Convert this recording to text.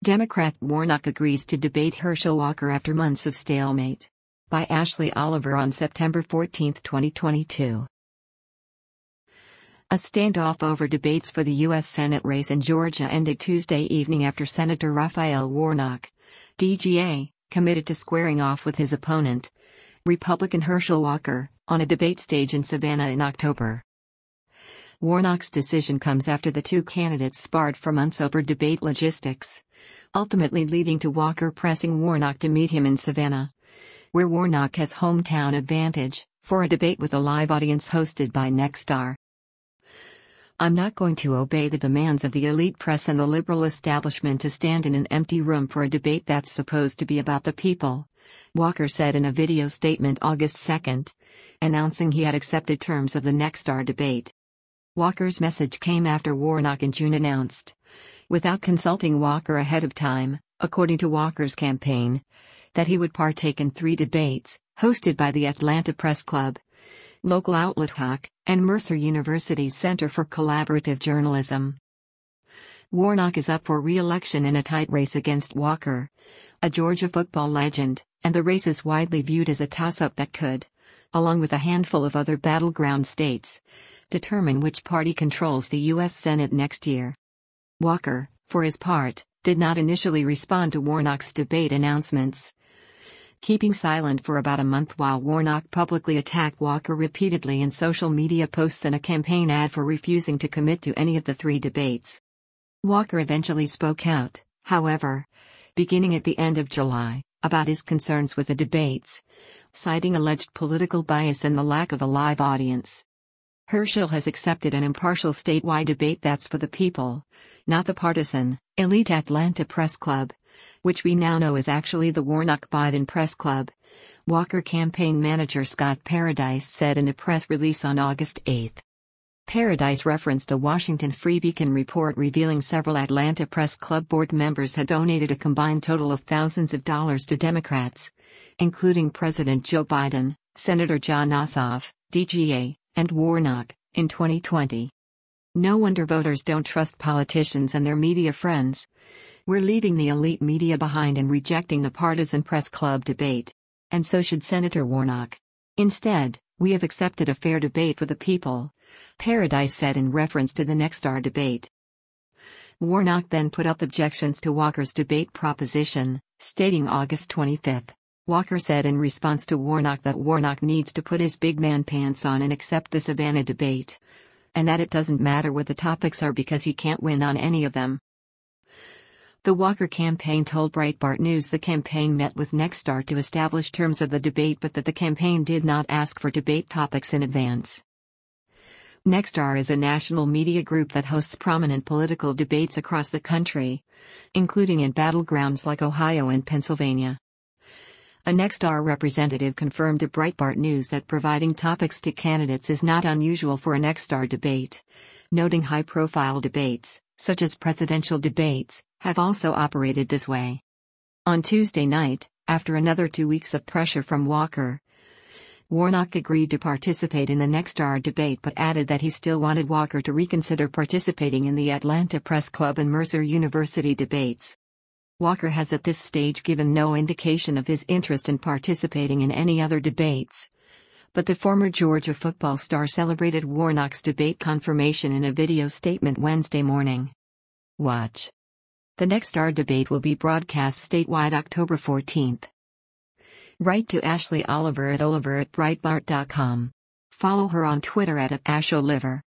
Democrat Warnock agrees to debate Herschel Walker after months of stalemate. By Ashley Oliver on September 14, 2022. A standoff over debates for the U.S. Senate race in Georgia ended Tuesday evening after Senator Raphael Warnock, DGA, committed to squaring off with his opponent, Republican Herschel Walker, on a debate stage in Savannah in October. Warnock's decision comes after the two candidates sparred for months over debate logistics, ultimately leading to Walker pressing Warnock to meet him in Savannah, where Warnock has hometown advantage, for a debate with a live audience hosted by Nexstar. "I'm not going to obey the demands of the elite press and the liberal establishment to stand in an empty room for a debate that's supposed to be about the people," Walker said in a video statement August 2, announcing he had accepted terms of the Nexstar debate. Walker's message came after Warnock in June announced, without consulting Walker ahead of time, according to Walker's campaign, that he would partake in 3 debates, hosted by the Atlanta Press Club, local outlet Hawk, and Mercer University's Center for Collaborative Journalism. Warnock is up for re-election in a tight race against Walker, a Georgia football legend, and the race is widely viewed as a toss-up that could, along with a handful of other battleground states, determine which party controls the U.S. Senate next year. Walker, for his part, did not initially respond to Warnock's debate announcements, keeping silent for about a month while Warnock publicly attacked Walker repeatedly in social media posts and a campaign ad for refusing to commit to any of the 3 debates. Walker eventually spoke out, however, beginning at the end of July, about his concerns with the debates, citing alleged political bias and the lack of a live audience. Herschel has accepted an impartial statewide debate that's for the people, not the partisan, elite Atlanta Press Club, which we now know is actually the Warnock-Biden Press Club, Walker campaign manager Scott Paradise said in a press release on August 8. Paradise referenced a Washington Free Beacon report revealing several Atlanta Press Club board members had donated a combined total of thousands of dollars to Democrats, including President Joe Biden, Senator Jon Ossoff, DGA, and Warnock, in 2020. "No wonder voters don't trust politicians and their media friends. We're leaving the elite media behind and rejecting the partisan press club debate. And so should Senator Warnock. Instead, we have accepted a fair debate for the people," Paradise said in reference to the Nexstar debate. Warnock then put up objections to Walker's debate proposition, stating August 25. Walker said in response to Warnock that Warnock needs to put his big man pants on and accept the Savannah debate, and that it doesn't matter what the topics are because he can't win on any of them. The Walker campaign told Breitbart News the campaign met with Nexstar to establish terms of the debate but that the campaign did not ask for debate topics in advance. Nexstar is a national media group that hosts prominent political debates across the country, including in battlegrounds like Ohio and Pennsylvania. A Nexstar representative confirmed to Breitbart News that providing topics to candidates is not unusual for a Nexstar debate, noting high-profile debates, such as presidential debates, have also operated this way. On Tuesday night, after another 2 weeks of pressure from Walker, Warnock agreed to participate in the Nexstar debate but added that he still wanted Walker to reconsider participating in the Atlanta Press Club and Mercer University debates. Walker has at this stage given no indication of his interest in participating in any other debates, but the former Georgia football star celebrated Warnock's debate confirmation in a video statement Wednesday morning. Watch. The Nexstar debate will be broadcast statewide October 14. Write to Ashley Oliver at oliver@breitbart.com. Follow her on Twitter at @asholiver.